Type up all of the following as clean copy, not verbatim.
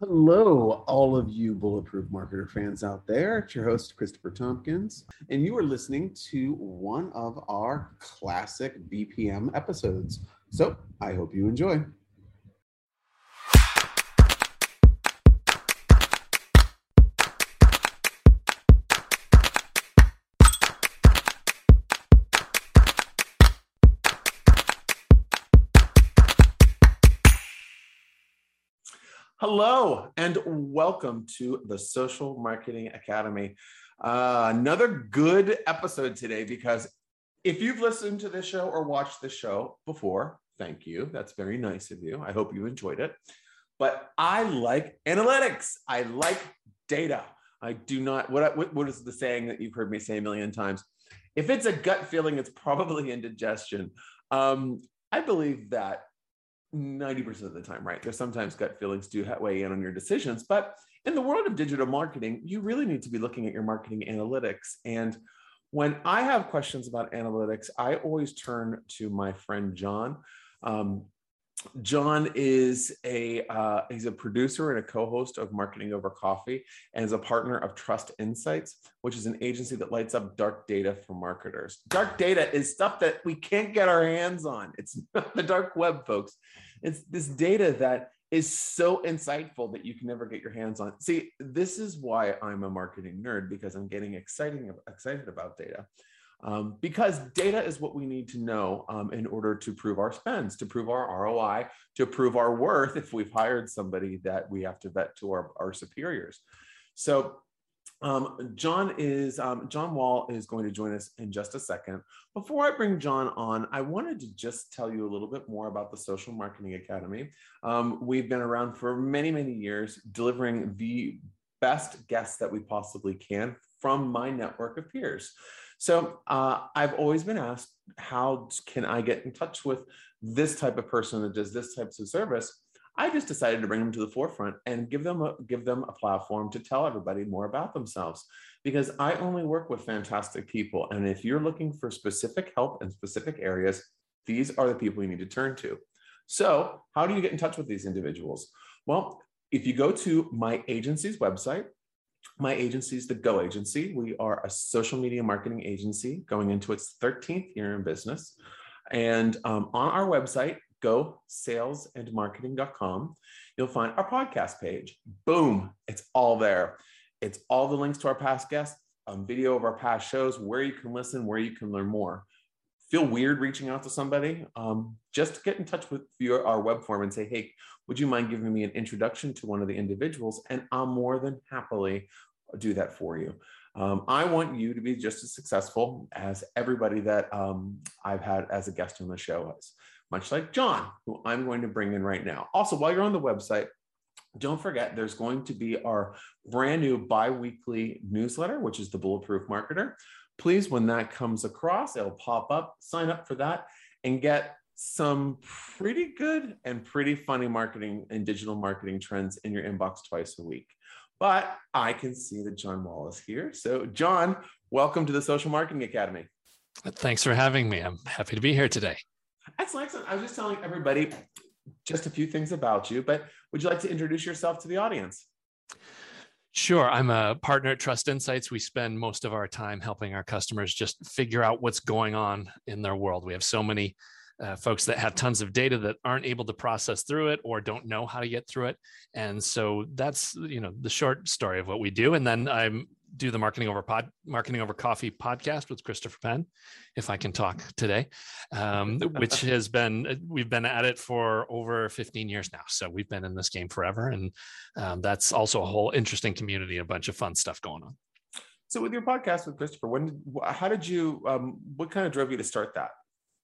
Hello, all of you Bulletproof Marketer fans out there. It's your host, Christopher Tompkins, and you are listening to one of our classic BPM episodes. So I hope you enjoy. Hello, and welcome to the Social Marketing Academy. Another good episode today, because if you've listened to this show or watched this show before, thank you. That's very nice of you. I hope you enjoyed it. But I like analytics. I like data. I do not, what is the saying that you've heard me say a million times? If it's a gut feeling, it's probably indigestion. I believe that 90% of the time, right? There's sometimes gut feelings do weigh in on your decisions, but in the world of digital marketing, you really need to be looking at your marketing analytics. And when I have questions about analytics, I always turn to my friend John. John is he's a producer and a co-host of Marketing Over Coffee, and is a partner of Trust Insights, which is an agency that lights up dark data for marketers. Dark data is stuff that we can't get our hands on. It's not the dark web, folks. It's this data that is so insightful that you can never get your hands on. See, this is why I'm a marketing nerd, because I'm getting excited about data. Because data is what we need to know in order to prove our spends, to prove our ROI, to prove our worth if we've hired somebody that we have to vet to our superiors. So John Wall is going to join us in just a second. Before I bring John on, I wanted to just tell you a little bit more about the Social Marketing Academy. We've been around for many, many years, delivering the best guests that we possibly can from my network of peers. So I've always been asked, how can I get in touch with this type of person that does this types of service? I just decided to bring them to the forefront and give them a platform to tell everybody more about themselves, because I only work with fantastic people. And if you're looking for specific help in specific areas, these are the people you need to turn to. So how do you get in touch with these individuals? Well, if you go to my agency's website, my agency is the Go Agency. We are a social media marketing agency going into its 13th year in business. And on our website, gosalesandmarketing.com, you'll find our podcast page. Boom, it's all there. It's all the links to our past guests, video of our past shows, where you can listen, where you can learn more. Feel weird reaching out to somebody? Just get in touch with our web form and say, hey, would you mind giving me an introduction to one of the individuals? And I'll more than happily do that for you. I want you to be just as successful as everybody that I've had as a guest on the show is, much like John, who I'm going to bring in right now. Also, while you're on the website, don't forget there's going to be our brand new bi-weekly newsletter, which is the Bulletproof Marketer. Please, when that comes across, it'll pop up, sign up for that, and get some pretty good and pretty funny marketing and digital marketing trends in your inbox twice a week. But I can see that John Wall is here. So John, welcome to the Social Marketing Academy. Thanks for having me. I'm happy to be here today. Excellent. I was just telling everybody just a few things about you, but would you like to introduce yourself to the audience? Sure. I'm a partner at Trust Insights. We spend most of our time helping our customers just figure out what's going on in their world. We have so many folks that have tons of data that aren't able to process through it or don't know how to get through it. And so that's, the short story of what we do. And then I do the Marketing Over Coffee podcast with Christopher Penn, if I can talk today, which has been, we've been at it for over 15 years now. So we've been in this game forever. And that's also a whole interesting community, a bunch of fun stuff going on. So with your podcast with Christopher, what kind of drove you to start that?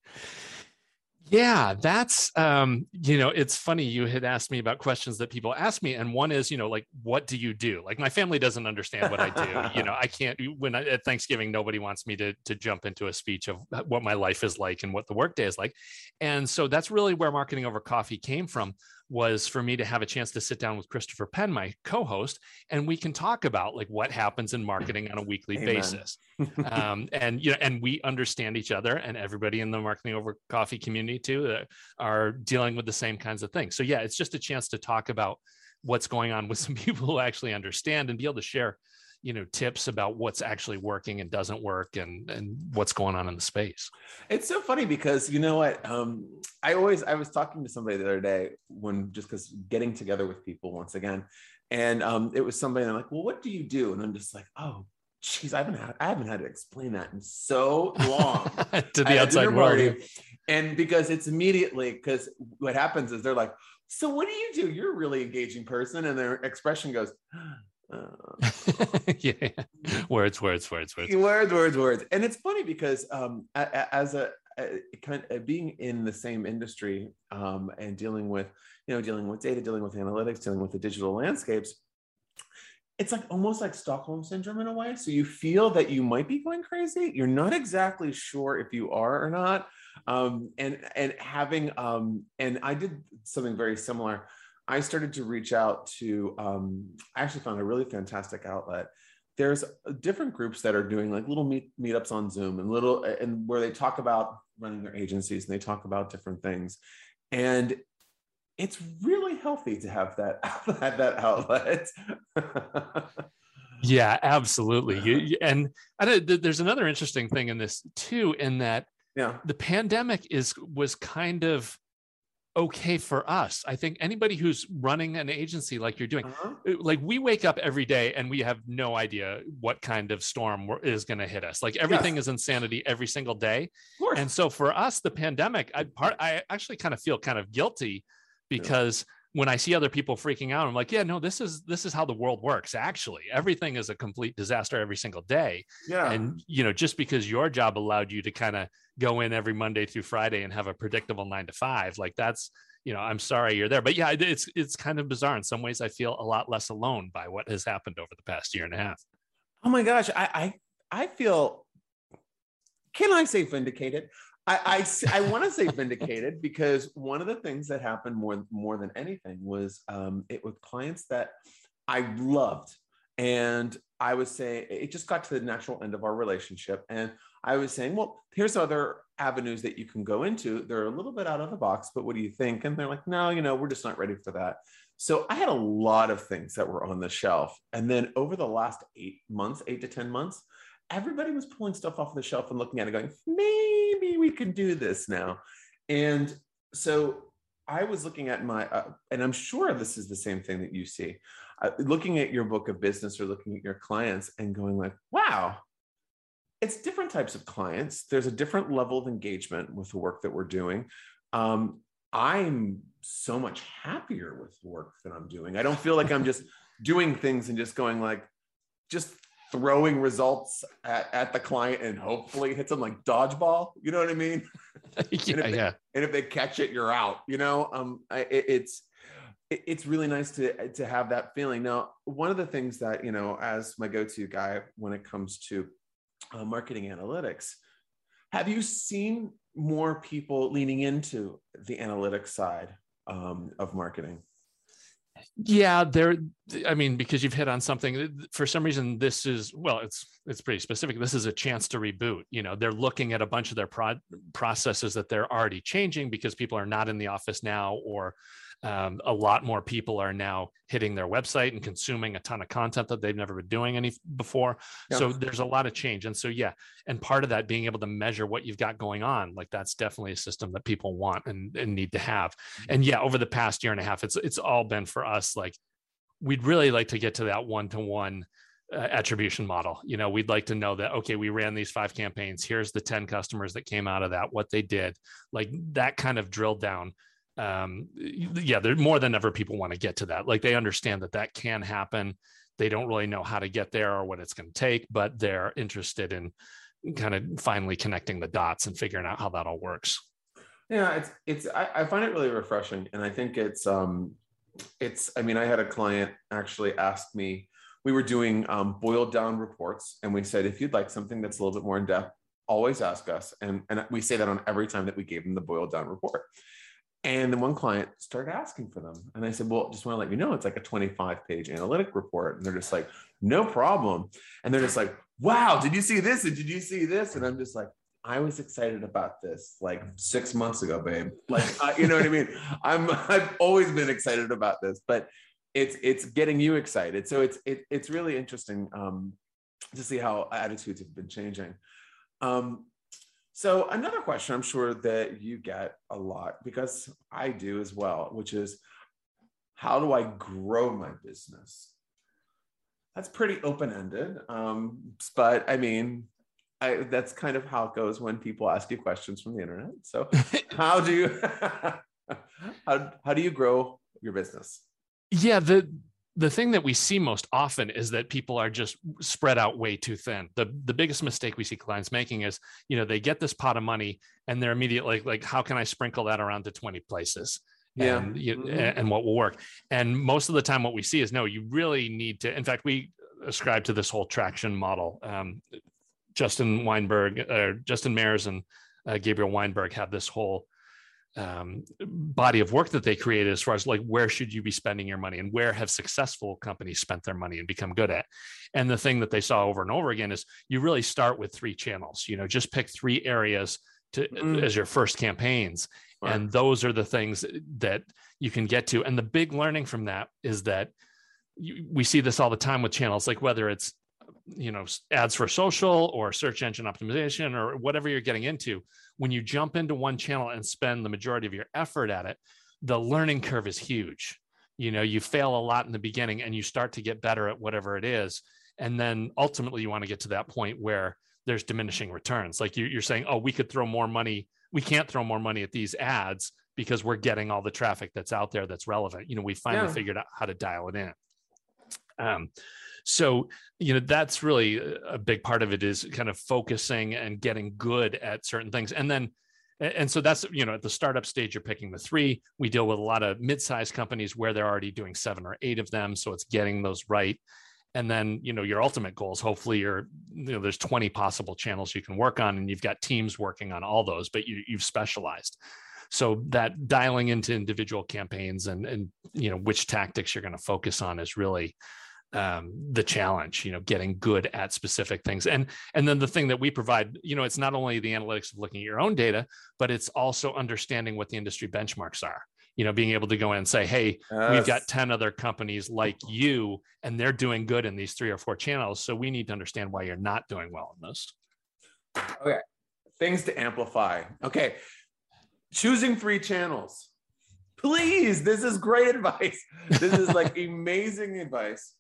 Yeah, that's, it's funny. You had asked me about questions that people ask me. And one is, like, what do you do? Like, my family doesn't understand what I do. I can't, at Thanksgiving, nobody wants me to jump into a speech of what my life is like and what the workday is like. And so that's really where Marketing Over Coffee came from, was for me to have a chance to sit down with Christopher Penn, my co-host, and we can talk about like what happens in marketing on a weekly Amen. basis. And we understand each other, and everybody in the Marketing Over Coffee community too are dealing with the same kinds of things. So yeah, it's just a chance to talk about what's going on with some people who actually understand and be able to share, tips about what's actually working and doesn't work and what's going on in the space. It's so funny because you know what? I was talking to somebody the other day because getting together with people once again, and it was somebody and I'm like, well, what do you do? And I'm just like, oh, geez, I haven't had to explain that in so long to the outside world. And because it's immediately, because what happens is they're like, so what do you do? You're a really engaging person. And their expression goes, yeah. Words. And it's funny because as a kind of being in the same industry and dealing with data, dealing with analytics, dealing with the digital landscapes, it's like almost like Stockholm syndrome in a way. So you feel that you might be going crazy. You're not exactly sure if you are or not. And having and I did something very similar. I started to reach out to, I actually found a really fantastic outlet. There's different groups that are doing like little meetups on Zoom and where they talk about running their agencies and they talk about different things. And it's really healthy to have that outlet. Yeah, absolutely. And there's another interesting thing in this too, in that the pandemic was kind of okay for us. I think anybody who's running an agency like you're doing, like we wake up every day and we have no idea what kind of storm is going to hit us. Like everything is insanity every single day. And so for us, the pandemic, I actually kind of feel kind of guilty because when I see other people freaking out, I'm like, yeah, no, this is how the world works. Actually, everything is a complete disaster every single day. Yeah. And, just because your job allowed you to kind of go in every Monday through Friday and have a predictable 9 to 5, like that's, I'm sorry you're there. But yeah, it's kind of bizarre. In some ways, I feel a lot less alone by what has happened over the past year and a half. Oh my gosh. I feel, can I say vindicated? I want to say vindicated because one of the things that happened more than anything was it with clients that I loved. And I would say it just got to the natural end of our relationship. And I was saying, well, here's other avenues that you can go into. They're a little bit out of the box, but what do you think? And they're like, no, we're just not ready for that. So I had a lot of things that were on the shelf. And then over the last 8 to 10 months, everybody was pulling stuff off the shelf and looking at it going, maybe we can do this now. And so I was looking at and I'm sure this is the same thing that you see, looking at your book of business or looking at your clients and going like, wow, it's different types of clients. There's a different level of engagement with the work that we're doing. I'm so much happier with the work that I'm doing. I don't feel like I'm just doing things and just going like, just throwing results at the client and hopefully hits them like dodgeball. You know what I mean? And if they catch it, you're out, it's really nice to have that feeling. Now, one of the things that, as my go-to guy, when it comes to marketing analytics, have you seen more people leaning into the analytics side of marketing? Yeah, because you've hit on something. For some reason, this is, it's pretty specific. This is a chance to reboot. They're looking at a bunch of their processes that they're already changing because people are not in the office now, or a lot more people are now hitting their website and consuming a ton of content that they've never been doing before. Yeah. So there's a lot of change. And so, and part of that being able to measure what you've got going on, like that's definitely a system that people want and need to have. And over the past year and a half, it's all been for us, like, we'd really like to get to that one-to-one attribution model. We'd like to know that, okay, we ran these 5 campaigns. Here's the 10 customers that came out of that, what they did, like that kind of drilled down. There more than ever people want to get to that. Like they understand that can happen. They don't really know how to get there or what it's going to take, but they're interested in kind of finally connecting the dots and figuring out how that all works. Yeah, I find it really refreshing. And I think I had a client actually ask me, we were doing boiled down reports. And we said, if you'd like something that's a little bit more in depth, always ask us. And we say that on every time that we gave them the boiled down report. And then one client started asking for them. And I said, well, just want to let you know, it's like a 25-page analytic report. And they're just like, no problem. And they're just like, wow, did you see this? And did you see this? And I'm just like, I was excited about this like 6 months ago, babe. Like, you know what I mean? I've always been excited about this, but it's getting you excited. So it's really interesting to see how attitudes have been changing. So another question I'm sure that you get a lot, because I do as well, which is, how do I grow my business? That's pretty open-ended, but I mean, that's kind of how it goes when people ask you questions from the internet. So how do you how do you grow your business? Yeah, the thing that we see most often is that people are just spread out way too thin. The biggest mistake we see clients making is, they get this pot of money and they're immediately like, how can I sprinkle that around to 20 places? Yeah. And what will work? And most of the time what we see is, no, you really need to, in fact, we ascribe to this whole traction model. Justin Mares and Gabriel Weinberg have this whole body of work that they created as far as like, where should you be spending your money and where have successful companies spent their money and become good at. And the thing that they saw over and over again is you really start with 3 channels, just pick 3 areas as your first campaigns. Right. And those are the things that you can get to. And the big learning from that is that we see this all the time with channels, like whether it's ads for social or search engine optimization or whatever you're getting into. When you jump into one channel and spend the majority of your effort at it, the learning curve is huge. You fail a lot in the beginning and you start to get better at whatever it is. And then ultimately you want to get to that point where there's diminishing returns. Like you're saying, oh, we could throw more money. We can't throw more money at these ads because we're getting all the traffic that's out there that's relevant. We finally figured out how to dial it in. So, that's really a big part of it, is kind of focusing and getting good at certain things. And so that's, at the startup stage, you're picking the 3. We deal with a lot of mid-sized companies where they're already doing 7 or 8 of them. So it's getting those right. And then, your ultimate goals, hopefully there's 20 possible channels you can work on and you've got teams working on all those, but you've specialized. So that dialing into individual campaigns and which tactics you're going to focus on is really the challenge, getting good at specific things. And then the thing that we provide, it's not only the analytics of looking at your own data, but it's also understanding what the industry benchmarks are, being able to go in and say, hey, we've got 10 other companies like you, and they're doing good in these 3 or 4 channels. So we need to understand why you're not doing well in this. Okay. Things to amplify. Okay. Choosing 3 channels. Please. This is great advice. This is like amazing advice.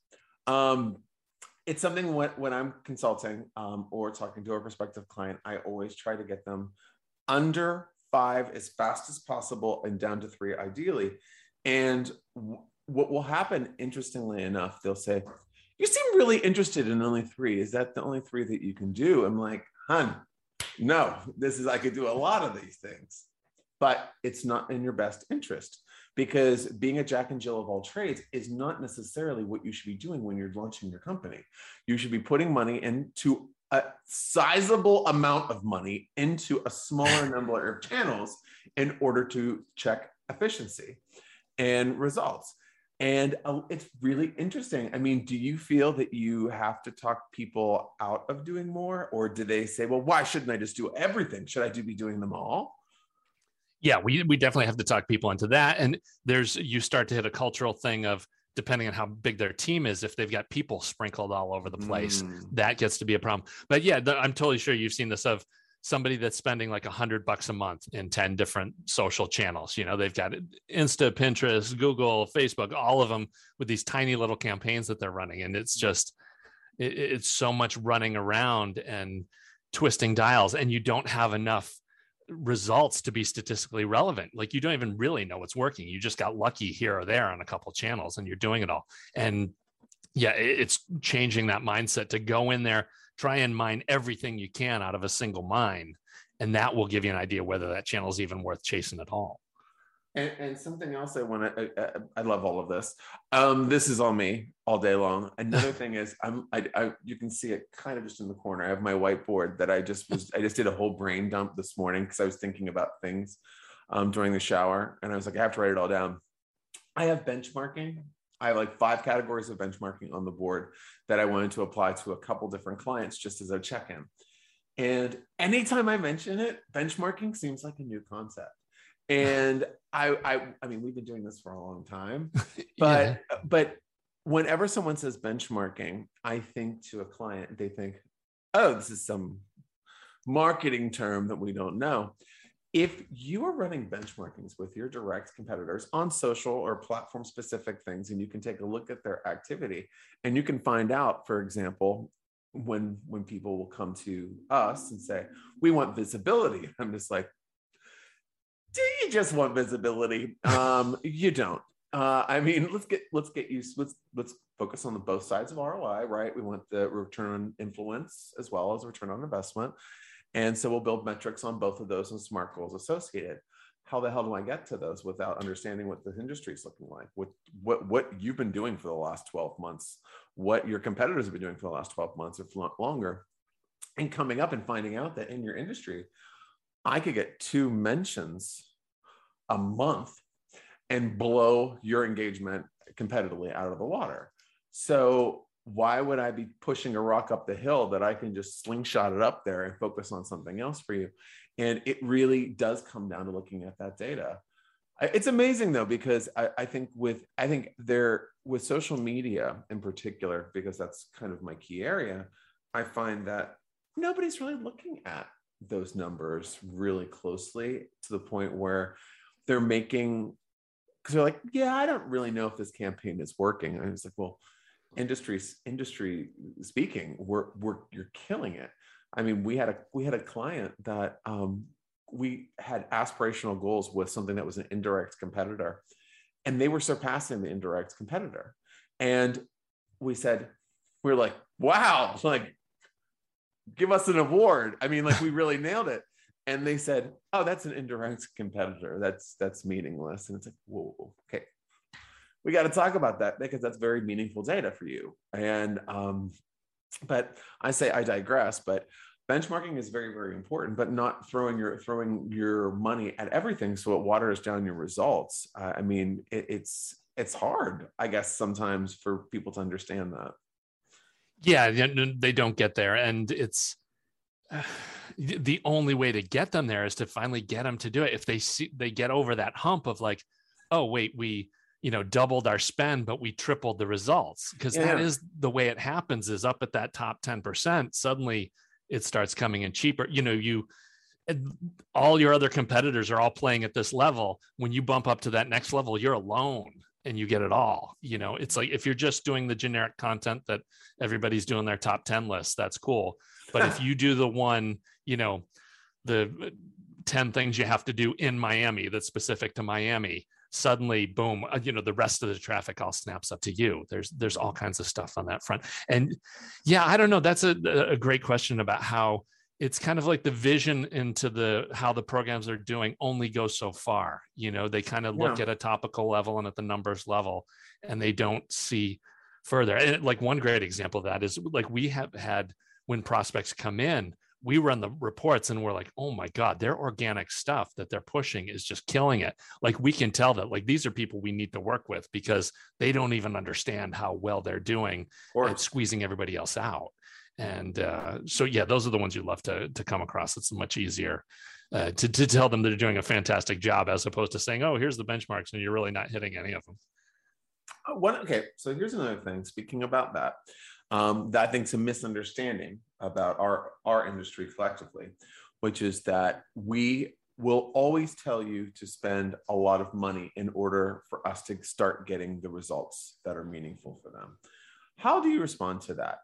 It's something when I'm consulting or talking to a prospective client, I always try to get them under 5 as fast as possible and down to 3 ideally. And what will happen, interestingly enough, they'll say, you seem really interested in only 3. Is that the only 3 that you can do? I'm like, hun, no, I could do a lot of these things, but it's not in your best interest. Because being a Jack and Jill of all trades is not necessarily what you should be doing when you're launching your company. You should be putting money into a sizable amount of money into a smaller number of channels in order to check efficiency and results. And it's really interesting. I mean, do you feel that you have to talk people out of doing more? Or do they say, well, why shouldn't I just do everything? Should I be doing them all? Yeah, we definitely have to talk people into that. And you start to hit a cultural thing of, depending on how big their team is, if they've got people sprinkled all over the place, that gets to be a problem. But yeah, I'm totally sure you've seen this of somebody that's spending like $100 a month in 10 different social channels. They've got Insta, Pinterest, Google, Facebook, all of them with these tiny little campaigns that they're running. And it's just, it's so much running around and twisting dials, and you don't have enough results to be statistically relevant. Like, you don't even really know what's working. You just got lucky here or there on a couple channels and you're doing it all. And yeah, it's changing that mindset to go in there, try and mine everything you can out of a single mine. And that will give you an idea whether that channel is even worth chasing at all. And something else I want to, I love all of this. This is all me all day long. Another thing is you can see it kind of just in the corner. I have my whiteboard that I just did a whole brain dump this morning because I was thinking about things during the shower. And I was like, I have to write it all down. I have benchmarking. I have like 5 categories of benchmarking on the board that I wanted to apply to a couple different clients just as a check-in. And anytime I mention it, benchmarking seems like a new concept. And I mean, we've been doing this for a long time, Yeah. but whenever someone says benchmarking, I think to a client, they think, oh, this is some marketing term that we don't know. If you are running benchmarkings with your direct competitors on social or platform specific things, and you can take a look at their activity, and you can find out, for example, when people will come to us and say, we want visibility. I'm just like, do you just want visibility? You don't. I mean, let's focus on the both sides of ROI, right? We want the return on influence as well as return on investment. And so we'll build metrics on both of those and SMART goals associated. How the hell do I get to those without understanding what the industry is looking like? What you've been doing for the last 12 months, what your competitors have been doing for the last 12 months, if not longer, and coming up and finding out that in your industry, I could get 2 mentions a month and blow your engagement competitively out of the water. So why would I be pushing a rock up the hill that I can just slingshot it up there and focus on something else for you? And it really does come down to looking at that data. It's amazing though, because I think with social media in particular, because that's kind of my key area, I find that nobody's really looking at those numbers really closely to the point where they're making, because they're like, yeah, I don't really know if this campaign is working. And it's like, well, industry speaking, you're killing it. I mean, we had a client that we had aspirational goals with something that was an indirect competitor, and they were surpassing the indirect competitor. And we're like, wow, like, give us an award. I mean, like, we really nailed it. And they said, oh, that's an indirect competitor. That's meaningless. And it's like, whoa, okay. We got to talk about that because that's very meaningful data for you. And, but I digress, but benchmarking is very, very important, but not throwing your money at everything so it waters down your results. I mean, it's hard, I guess, sometimes for people to understand that. Yeah, they don't get there. And it's the only way to get them there is to finally get them to do it. If they get over that hump of like, oh, wait, we doubled our spend, but we tripled the results, because that is the way it happens, is up at that top 10%. Suddenly it starts coming in cheaper. All your other competitors are all playing at this level. When you bump up to that next level, you're alone and you get it all. It's like, if you're just doing the generic content that everybody's doing their top 10 lists, that's cool. But if you do the one, the 10 things you have to do in Miami that's specific to Miami, suddenly, boom, the rest of the traffic all snaps up to you. There's all kinds of stuff on that front. And yeah, I don't know. That's a great question about how it's kind of like the vision into how the programs are doing only goes so far. They kind of look at a topical level and at the numbers level, and they don't see further. And like one great example of that is, like, we have had, when prospects come in, we run the reports and we're like, oh my God, their organic stuff that they're pushing is just killing it. Like, we can tell that, like, these are people we need to work with because they don't even understand how well they're doing at squeezing everybody else out. And so, yeah, those are the ones you love to come across. It's much easier to tell them they're doing a fantastic job, as opposed to saying, oh, here's the benchmarks, and you're really not hitting any of them. Okay, so here's another thing. Speaking about that, that I think is a misunderstanding about our industry collectively, which is that we will always tell you to spend a lot of money in order for us to start getting the results that are meaningful for them. How do you respond to that?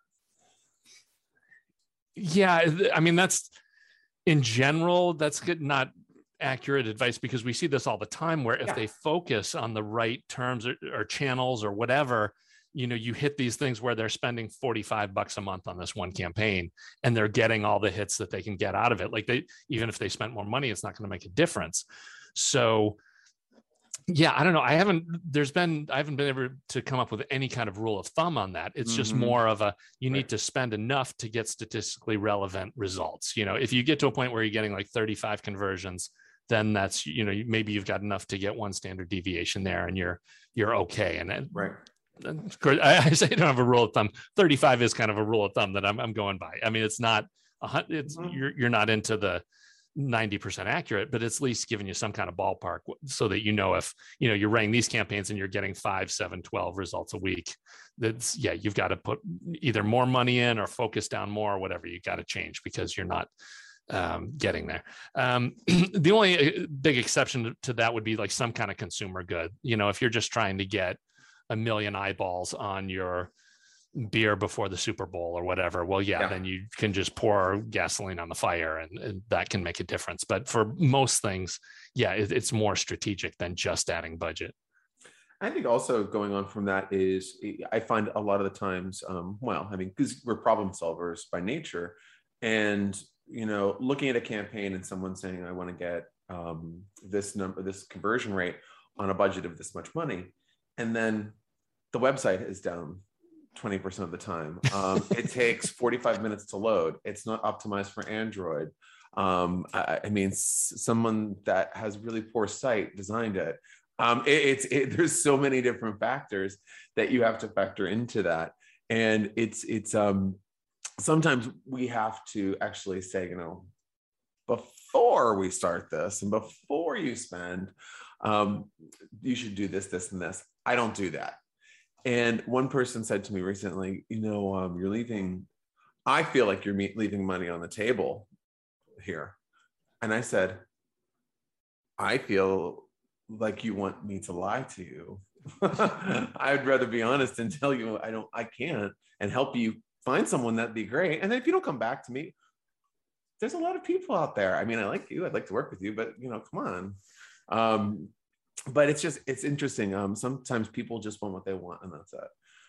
Yeah, I mean, that's, in general, that's good, not accurate advice, because we see this all the time, where if they focus on the right terms or channels or whatever, you hit these things where they're spending $45 a month on this one campaign and they're getting all the hits that they can get out of it. Like, even if they spent more money, it's not going to make a difference. So yeah, I don't know. I haven't been able to come up with any kind of rule of thumb on that. It's just more of you need to spend enough to get statistically relevant results. If you get to a point where you're getting like 35 conversions, then that's, maybe you've got enough to get one standard deviation there and you're okay. And then, right. I say I don't have a rule of thumb. 35 is kind of a rule of thumb that I'm going by. I mean, it's not, you're not into the 90% accurate, but it's at least giving you some kind of ballpark so that, if, you're running these campaigns and you're getting 5, 7, 12 results a week, you've got to put either more money in or focus down more or whatever. You got to change because you're not getting there. The only big exception to that would be like some kind of consumer good. If you're just trying to get 1 million eyeballs on your beer before the Super Bowl or whatever, then you can just pour gasoline on the fire and that can make a difference. But for most things, it's more strategic than just adding budget. I think also going on from that is, I find a lot of the times, because we're problem solvers by nature, and looking at a campaign and someone saying, I want to get this conversion rate on a budget of this much money, and then the website is down 20% of the time. It takes 45 minutes to load. It's not optimized for Android. Someone that has really poor sight designed it. There's so many different factors that you have to factor into that. And it's sometimes we have to actually say, before we start this and before you spend, you should do this, this, and this. I don't do that. And one person said to me recently, you're leaving, I feel like you're leaving money on the table here. And I said, I feel like you want me to lie to you. I'd rather be honest and tell you I can't, and help you find someone. That'd be great. And then if you don't come back to me, there's a lot of people out there. I like you, I'd like to work with you, but come on. But it's interesting. Sometimes people just want what they want, and that's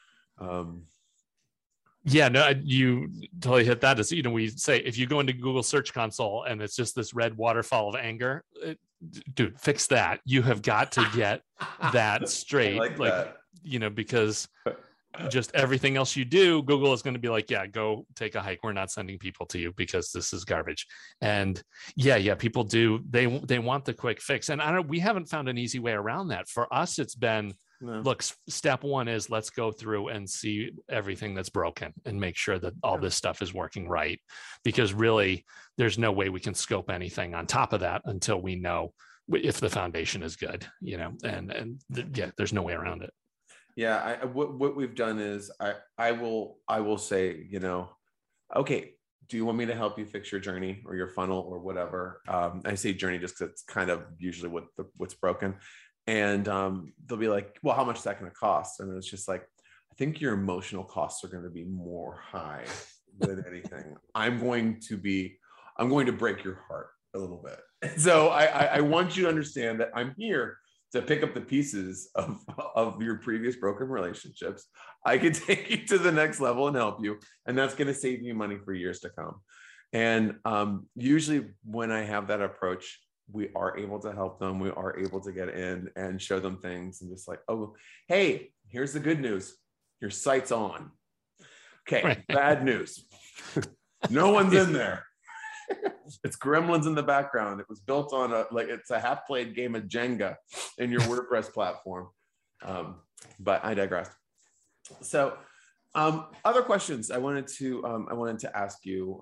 it. You totally hit that. Is, we say, if you go into Google Search Console and it's just this red waterfall of anger, dude, fix that. You have got to get that straight. Because just everything else you do, Google is going to be like, go take a hike. We're not sending people to you because this is garbage. And people do. They want the quick fix. And we haven't found an easy way around that. For us, it's been, look, step one is let's go through and see everything that's broken and make sure that all this stuff is working right. Because really, there's no way we can scope anything on top of that until we know if the foundation is good, there's no way around it. Yeah, what we've done is I will say, okay, do you want me to help you fix your journey or your funnel or whatever? I say journey just because it's kind of usually what's broken. And they'll be like, well, how much is that going to cost? And it's just like, I think your emotional costs are going to be more high than anything. I'm going to break your heart a little bit. So I want you to understand that I'm here to pick up the pieces of your previous broken relationships. I can take you to the next level and help you. And that's going to save you money for years to come. And usually when I have that approach, we are able to help them. We are able to get in and show them things and just like, oh, hey, here's the good news. Your site's on. Okay, right. Bad news. No one's in there. It's gremlins in the background. It was built on it's a half-played game of Jenga in your WordPress platform. But I digress. So, other questions I wanted to ask you.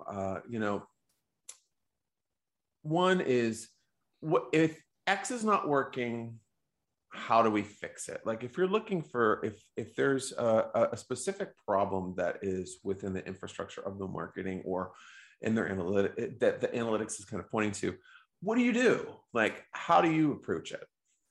One is, what if X is not working? How do we fix it? Like, if you're looking for if there's a specific problem that is within the infrastructure of the marketing or in their analytics that the analytics is kind of pointing to, what do you do? Like, how do you approach it?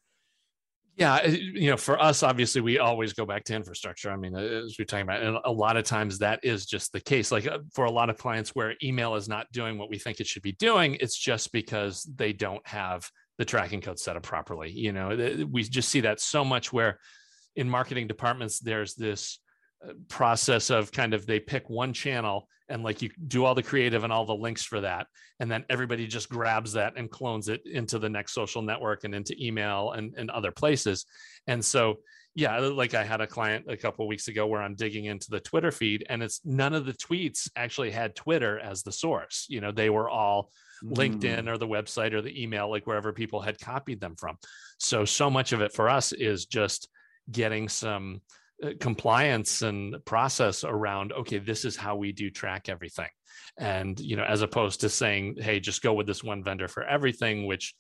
Yeah, for us, obviously, we always go back to infrastructure. I mean, as we're talking about, and a lot of times that is just the case. Like for a lot of clients where email is not doing what we think it should be doing, it's just because they don't have the tracking code set up properly. We just see that so much where in marketing departments, there's this process of kind of, they pick one channel and like you do all the creative and all the links for that. And then everybody just grabs that and clones it into the next social network and into email and other places. And so, yeah, like I had a client a couple of weeks ago where I'm digging into the Twitter feed and it's none of the tweets actually had Twitter as the source. They were all LinkedIn or the website or the email, like wherever people had copied them from. So much of it for us is just getting some compliance and process around, okay, this is how we do track everything. And, as opposed to saying, hey, just go with this one vendor for everything, which,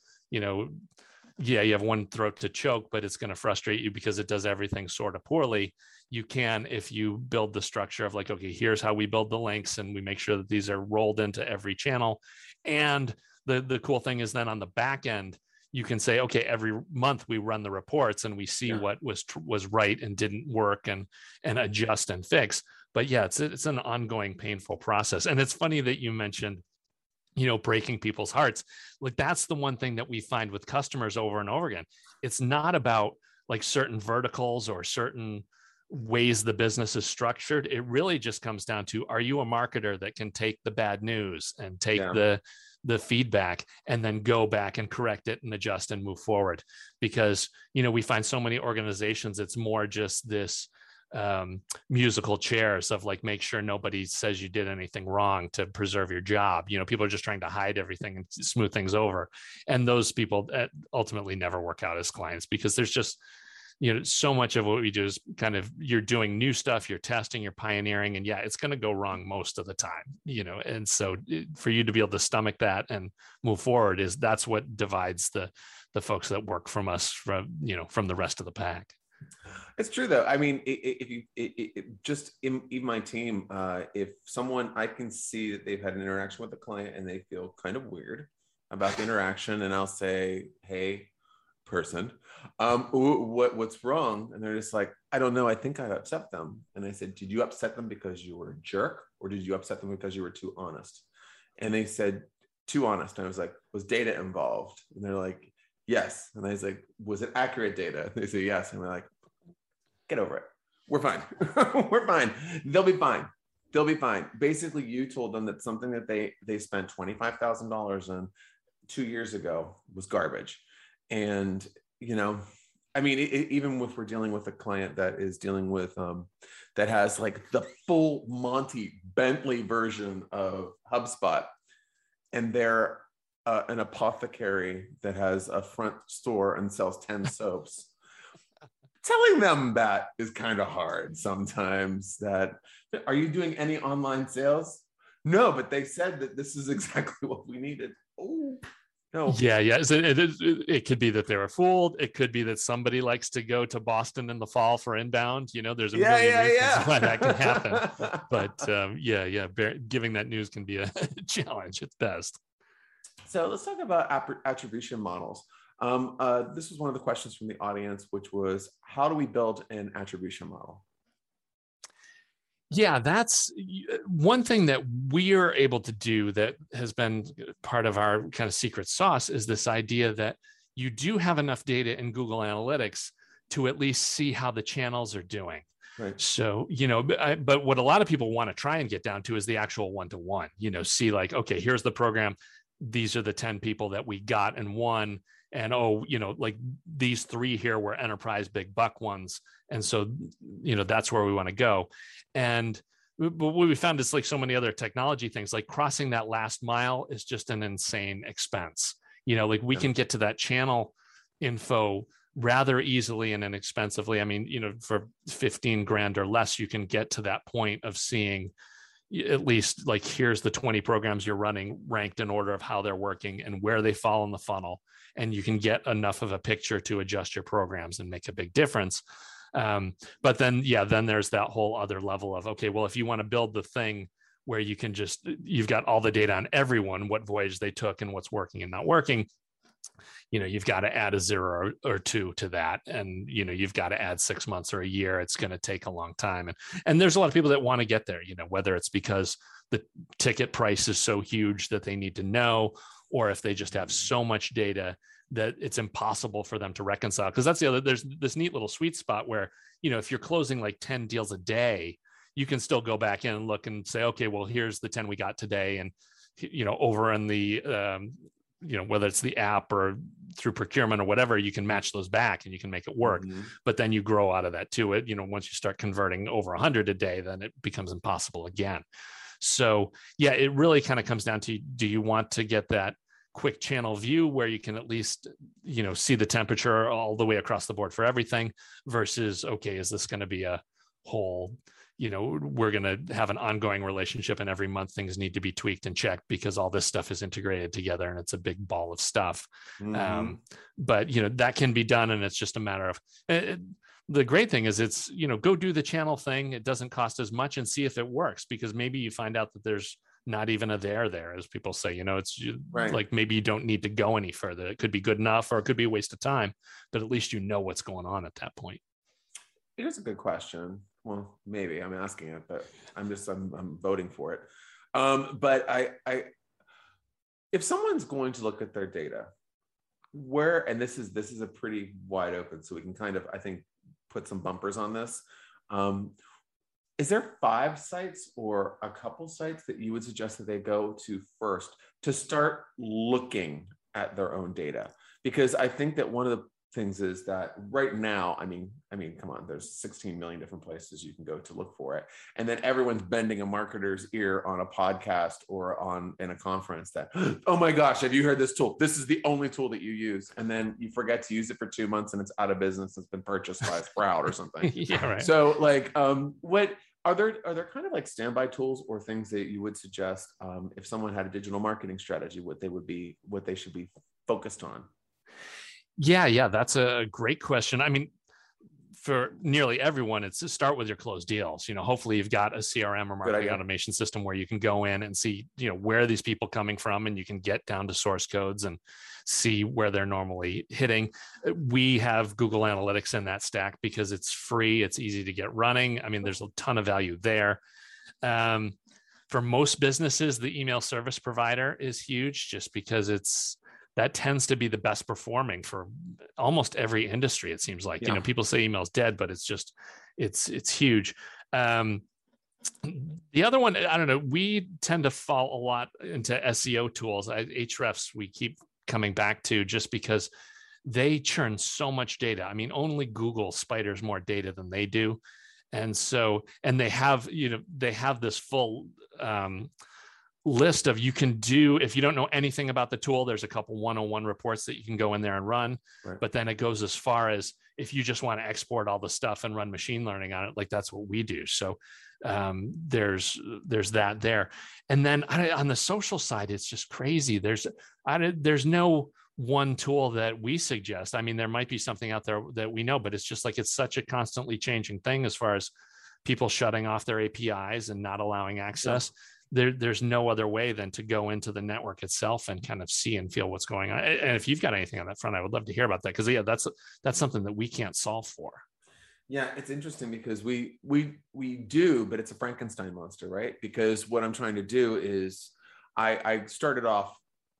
yeah, you have one throat to choke, but it's going to frustrate you because it does everything sort of poorly. You can, if you build the structure of like, okay, here's how we build the links and we make sure that these are rolled into every channel. And the cool thing is then on the back end, you can say, okay, every month we run the reports and we see what was right and didn't work and adjust and fix. But yeah, it's an ongoing painful process. And it's funny that you mentioned, breaking people's hearts. Like that's the one thing that we find with customers over and over again. It's not about like certain verticals or certain ways the business is structured. It really just comes down to, are you a marketer that can take the bad news and take the feedback and then go back and correct it and adjust and move forward? Because, we find so many organizations, it's more just this musical chairs of like, make sure nobody says you did anything wrong to preserve your job. People are just trying to hide everything and smooth things over. And those people ultimately never work out as clients because there's just, so much of what we do is kind of, you're doing new stuff, you're testing, you're pioneering, and it's going to go wrong most of the time, and so for you to be able to stomach that and move forward that's what divides the folks that work from us from the rest of the pack. It's true though. I mean, if you just in my team, if someone, I can see that they've had an interaction with the client and they feel kind of weird about the interaction, and I'll say, hey, person, what's wrong? And they're just like, I don't know, I think I upset them. And I said, did you upset them because you were a jerk, or did you upset them because you were too honest? And they said, too honest. And I was like, was data involved? And they're like, yes. And I was like, was it accurate data? And they say yes. And we're like, get over it, we're fine. We're fine, they'll be fine. Basically, you told them that something that they spent $25,000 on 2 years ago was garbage. And I mean, even if we're dealing with a client that is dealing with that has like the full Monty Bentley version of HubSpot, and they're an apothecary that has a front store and sells 10 soaps. Telling them that is kind of hard sometimes. That, are you doing any online sales? No, but they said that this is exactly what we needed. Oh, no. Yeah. So it could be that they were fooled. It could be that somebody likes to go to Boston in the fall for inbound. There's a million reasons why that can happen. But giving that news can be a challenge at best. So let's talk about attribution models. This was one of the questions from the audience, which was, how do we build an attribution model? Yeah, that's one thing that we are able to do that has been part of our kind of secret sauce, is this idea that you do have enough data in Google Analytics to at least see how the channels are doing. Right. So, but what a lot of people want to try and get down to is the actual one-to-one, see like, okay, here's the program. These are the 10 people that we got and won. And, like these 3 here were enterprise big buck ones. And so, that's where we want to go. And what we found is like so many other technology things, like crossing that last mile is just an insane expense. Like we can get to that channel info rather easily and inexpensively. I mean, for 15 grand or less, you can get to that point of seeing at least like, here's the 20 programs you're running ranked in order of how they're working and where they fall in the funnel. And you can get enough of a picture to adjust your programs and make a big difference. But then there's that whole other level of, okay, well, if you want to build the thing where you can you've got all the data on everyone, what voyage they took and what's working and not working, you've got to add a 0 or 2 to that. And, you've got to add 6 months or a year. It's going to take a long time. And there's a lot of people that want to get there, whether it's because the ticket price is so huge that they need to know, or if they just have so much data that it's impossible for them to reconcile. Because that's there's this neat little sweet spot where, if you're closing like 10 deals a day, you can still go back in and look and say, okay, well, here's the 10 we got today. And, over in the, whether it's the app or through procurement or whatever, you can match those back and you can make it work. Mm-hmm. But then you grow out of that too. Once you start converting over 100 a day, then it becomes impossible again. So yeah, it really kind of comes down to, do you want to get that quick channel view where you can at least, see the temperature all the way across the board for everything, versus, okay, is this going to be a whole, we're going to have an ongoing relationship, and every month things need to be tweaked and checked because all this stuff is integrated together and it's a big ball of stuff. But that can be done, and it's just a matter of the great thing is it's go do the channel thing. It doesn't cost as much, and see if it works, because maybe you find out that there's not even a there, as people say. It's right. Like maybe you don't need to go any further. It could be good enough, or it could be a waste of time, but at least what's going on at that point. It is a good question. Well, maybe I'm asking it, but I'm voting for it. But if someone's going to look at their data, and this is a pretty wide open, so we can kind of, I think, put some bumpers on this. Is there 5 sites or a couple sites that you would suggest that they go to first to start looking at their own data? Because I think that one of the things is that right now, I mean, come on, there's 16 million different places you can go to look for it. And then everyone's bending a marketer's ear on a podcast or in a conference that, oh my gosh, have you heard this tool? This is the only tool that you use. And then you forget to use it for 2 months and it's out of business. It's been purchased by Sprout or something. Yeah, right. So like, what are there kind of like standby tools or things that you would suggest if someone had a digital marketing strategy, what they should be focused on? Yeah, that's a great question. I mean, for nearly everyone, it's to start with your closed deals. Hopefully you've got a CRM or marketing automation system where you can go in and see, where are these people coming from, and you can get down to source codes and see where they're normally hitting. We have Google Analytics in that stack because it's free. It's easy to get running. I mean, there's a ton of value there. For most businesses, the email service provider is huge, just because that tends to be the best performing for almost every industry. It seems like, people say email's dead, but it's huge. The other one, I don't know, we tend to fall a lot into SEO tools. Ahrefs, we keep coming back to, just because they churn so much data. I mean, only Google spiders more data than they do. And they have this full, list of, you can do, if you don't know anything about the tool, there's a couple 101 reports that you can go in there and run. Right. But then it goes as far as, if you just want to export all the stuff and run machine learning on it, like that's what we do. So there's that there. And then on the social side, it's just crazy. There's no one tool that we suggest. I mean, there might be something out there that we know, but it's just like, it's such a constantly changing thing as far as people shutting off their APIs and not allowing access. Yeah. There's no other way than to go into the network itself and kind of see and feel what's going on. And if you've got anything on that front, I would love to hear about that, because that's something that we can't solve for. Yeah, it's interesting because we do, but it's a Frankenstein monster, right? Because what I'm trying to do is I started off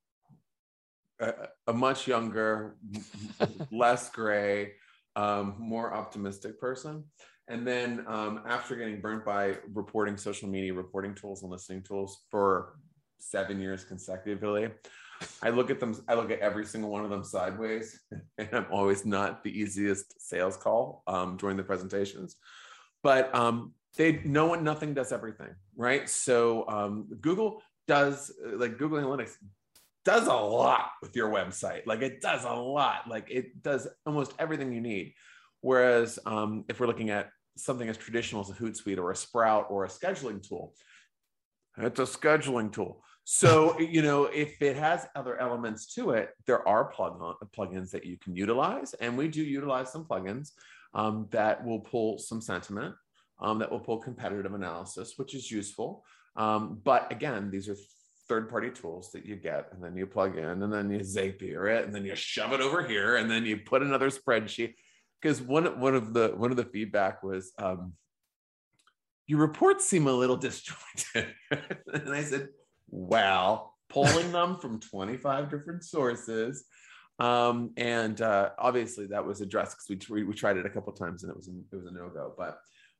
a much younger, less gray, more optimistic person. And then after getting burnt by reporting social media, reporting tools and listening tools for 7 years consecutively, I look at every single one of them sideways, and I'm always not the easiest sales call during the presentations. But nothing does everything, right? So Google Analytics does a lot with your website. Like it does a lot. Like it does almost everything you need. Whereas if we're looking at something as traditional as a Hootsuite or a Sprout or a scheduling tool, it's a scheduling tool. So, if it has other elements to it, there are plugins that you can utilize. And we do utilize some plugins that will pull some sentiment, that will pull competitive analysis, which is useful. But again, these are third-party tools that you get, and then you plug in, and then you Zapier it, and then you shove it over here, and then you put another spreadsheet. Because one of the feedback was, your reports seem a little disjointed. And I said, well, pulling them from 25 different sources. And obviously that was addressed because we tried it a couple of times and it was a no-go. But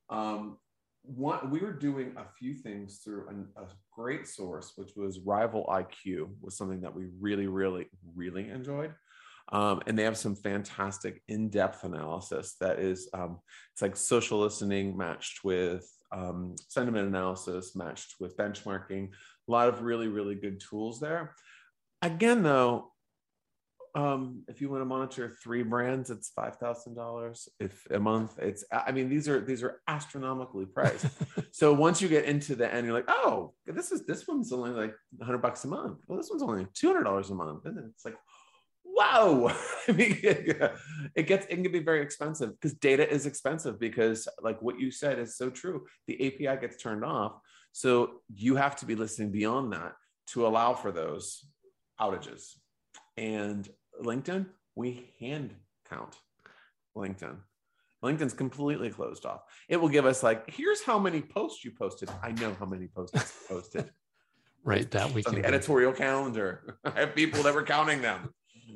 we were doing a few things through a great source, which was Rival IQ, was something that we really, really, really enjoyed. And they have some fantastic in-depth analysis that is, it's like social listening matched with sentiment analysis, matched with benchmarking, a lot of really, really good tools there. Again, though, if you want to monitor 3 brands, it's $5,000. If a month, I mean, these are astronomically priced. So once you get into the end, you're like, oh, this one's only like $100 a month. Well, this one's only $200 a month. And then it's like, wow. I mean, it can be very expensive because data is expensive, because like what you said is so true. The API gets turned off. So you have to be listening beyond that to allow for those outages. And LinkedIn, we hand count LinkedIn. LinkedIn's completely closed off. It will give us like, here's how many posts you posted. I know how many posts you posted. Right, that we can on the editorial calendar. I have people that were counting them.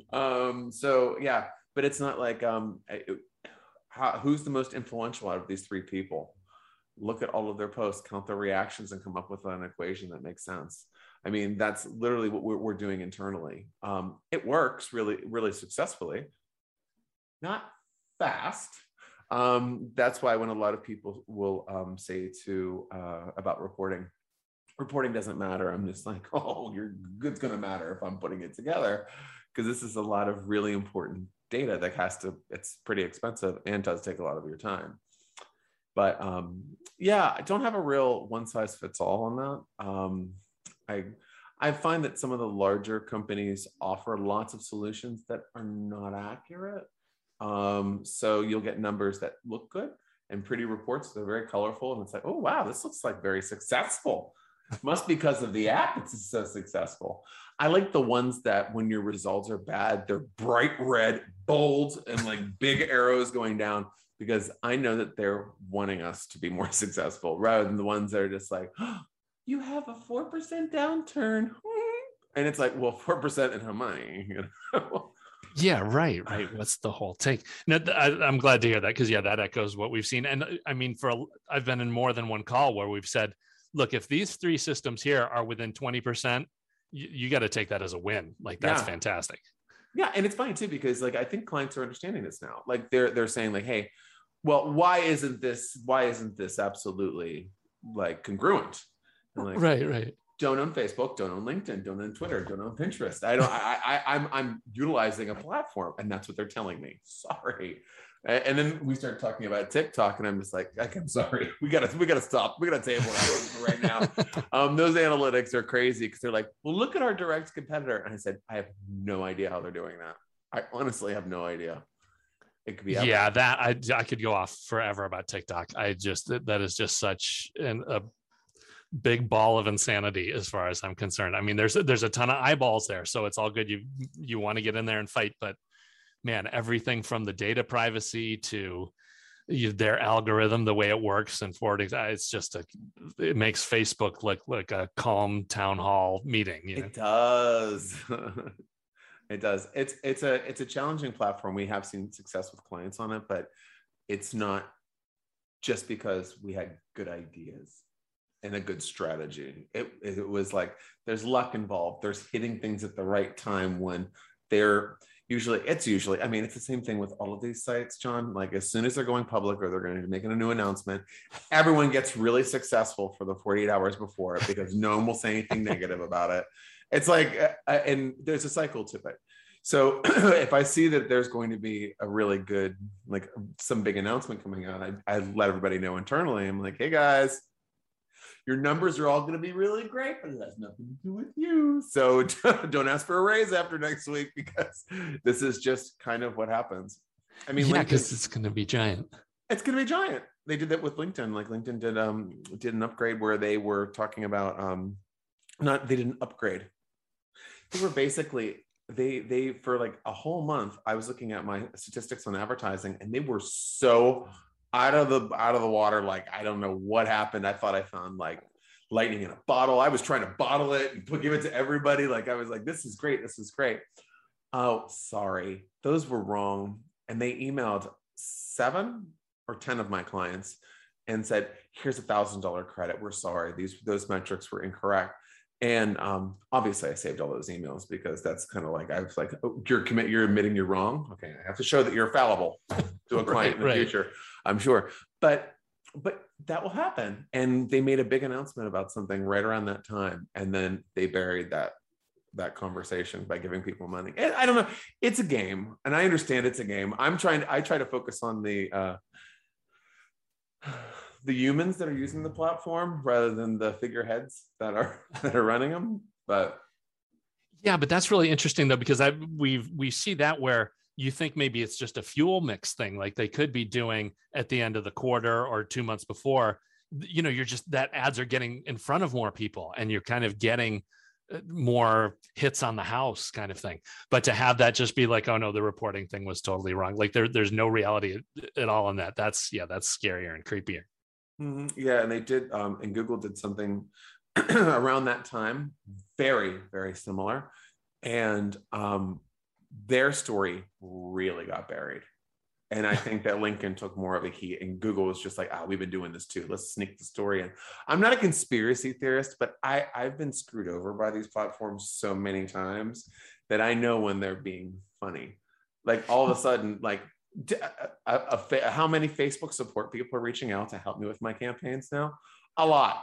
So yeah, but it's not like who's the most influential out of these 3 people? Look at all of their posts, count their reactions, and come up with an equation that makes sense. I mean, that's literally what we're doing internally. It works really, really successfully. Not fast. That's why when a lot of people will say about reporting doesn't matter. I'm just like, oh, your good's going to matter if I'm putting it together, because this is a lot of really important data that it's pretty expensive and does take a lot of your time. But yeah, I don't have a real one size fits all on that. I find that some of the larger companies offer lots of solutions that are not accurate. So you'll get numbers that look good and pretty reports. They're very colorful. And it's like, oh, wow, this looks like very successful. Must be because of the app it's so successful. I like the ones that when your results are bad, they're bright red, bold, and like big arrows going down, because I know that they're wanting us to be more successful, rather than the ones that are just like, oh, you have a 4% downturn. And it's like, well, 4% in how many? You know? Yeah, right. What's the whole take? No, I'm glad to hear that, because yeah, that echoes what we've seen. And I mean, I've been in more than one call where we've said, look, if these 3 systems here are within 20%, you got to take that as a win. Like, that's fantastic. Yeah. And it's funny too, because like, I think clients are understanding this now. Like they're saying like, hey, well, why isn't this absolutely like congruent? And like, right. Don't own Facebook, don't own LinkedIn, don't own Twitter, don't own Pinterest. I'm utilizing a platform, and that's what they're telling me. Sorry. And then we start talking about TikTok, and I'm just like, I'm sorry. We gotta stop. We gotta table that right now. Those analytics are crazy, because they're like, well, look at our direct competitor. And I said, I have no idea how they're doing that. I honestly have no idea. It could be that I could go off forever about TikTok. That is just such a big ball of insanity as far as I'm concerned. I mean, there's a ton of eyeballs there, so it's all good. You want to get in there and fight, but man, everything from the data privacy to their algorithm, the way it works and forwarding, it makes Facebook look like a calm town hall meeting. It does. It does. It's a challenging platform. We have seen success with clients on it, but it's not just because we had good ideas and a good strategy. It was like, there's luck involved. There's hitting things at the right time when they're usually, I mean, it's the same thing with all of these sites, John. Like, as soon as they're going public or they're going to be making a new announcement, everyone gets really successful for the 48 hours before it, because no one will say anything negative about it. It's like, and there's a cycle to it. So if I see that there's going to be a really good, like some big announcement coming out, I let everybody know internally. I'm like, hey guys, your numbers are all going to be really great, but it has nothing to do with you. So don't ask for a raise after next week, because this is just kind of what happens. I mean, yeah, because it's going to be giant. It's going to be giant. They did that with LinkedIn. Like LinkedIn did an upgrade where they were talking about they didn't upgrade. They were basically they for like a whole month. I was looking at my statistics on advertising, and they were so out of the water. Like, I don't know what happened. I thought I found like lightning in a bottle. I was trying to bottle it and give it to everybody. Like, I was like, this is great. Oh, sorry, those were wrong. And they emailed 7 or 10 of my clients and said, here's $1,000 credit. We're sorry. Those metrics were incorrect. And obviously I saved all those emails, because that's kind of like, I was like, oh, you're admitting you're wrong. Okay, I have to show that you're fallible to a client in the future, I'm sure. But that will happen. And they made a big announcement about something right around that time. And then they buried that that conversation by giving people money. And I don't know. It's a game, and I understand it's a game. I try to focus on the humans that are using the platform rather than the figureheads that are running them. But yeah, but that's really interesting though, because we see that where you think maybe it's just a fuel mix thing, like they could be doing at the end of the quarter or 2 months before. You know, you're just, that ads are getting in front of more people, and you're kind of getting more hits on the house kind of thing. But to have that just be like, oh no, the reporting thing was totally wrong, like there's no reality at all in that. That's scarier and creepier. Mm-hmm. Yeah, and they did, and Google did something around that time, very, very similar, and their story really got buried. And I think that LinkedIn took more of a heat, and Google was just like, we've been doing this too. Let's sneak the story in. I'm not a conspiracy theorist, but I've been screwed over by these platforms so many times that I know when they're being funny. Like all of a sudden, like how many Facebook support people are reaching out to help me with my campaigns now? A lot.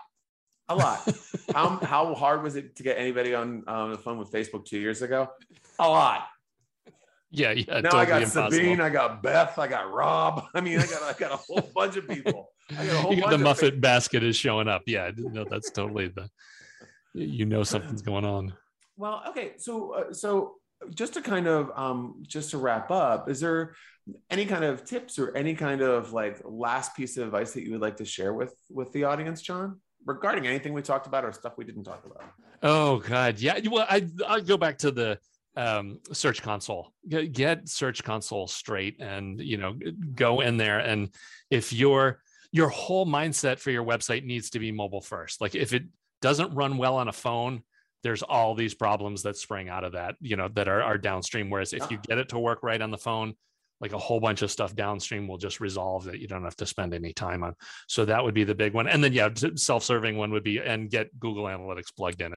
How hard was it to get anybody on the phone with Facebook 2 years ago? A lot. Yeah. Now totally I got impossible. Sabine, I got Beth, I got Rob. I mean, I got a whole bunch of people. The Muffet basket is showing up. Yeah, no, that's totally something's going on. Well, okay, so just to kind of just to wrap up, is there any kind of tips or any kind of like last piece of advice that you would like to share with the audience, John, regarding anything we talked about or stuff we didn't talk about? Oh God, yeah. Well, I'll go back to the Search Console. Get Search Console straight, and go in there. And if your whole mindset for your website needs to be mobile first, like if it doesn't run well on a phone, there's all these problems that spring out of that, that are downstream. Whereas if you get it to work right on the phone, like a whole bunch of stuff downstream will just resolve that you don't have to spend any time on. So that would be the big one. And then self-serving one would be, and get Google Analytics plugged in.